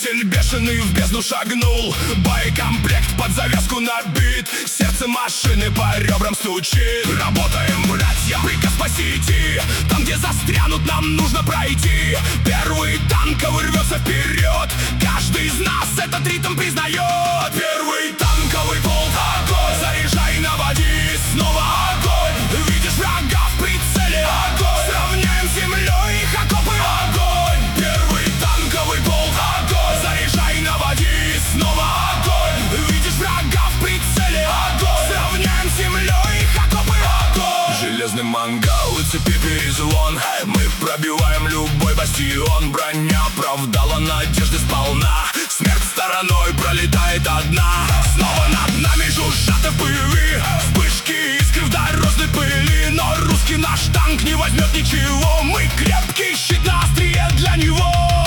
Двигатель бешеный в бездну шагнул, боекомплект под завязку набит, сердце машины по ребрам стучит. Работаем, братья, приказ по сети, там, где застрянут, нам нужно пройти. Первый танковый рвется вперед, каждый из нас этот ритм признает. Первый танковый полк, огонь, заряжай, наводи, снова огонь. Видишь врага в прицеле, огонь, сравняем с землей их окопы, огонь. Первый танковый полк, огонь, заряжай, наводи, снова огонь. Видишь врага в прицеле, огонь, сравняем с землей их окопы, огонь. Железный мангал и цепи перезвон, мы пробиваем любой бастион. Броня оправдала надежды сполна, смерть стороной пролетает одна. Снова над нами жужжат ФПВ, вспышки искры в дорожной пыли. Но русский наш танк не возьмет ничего, мы крепкий щит на острие для него.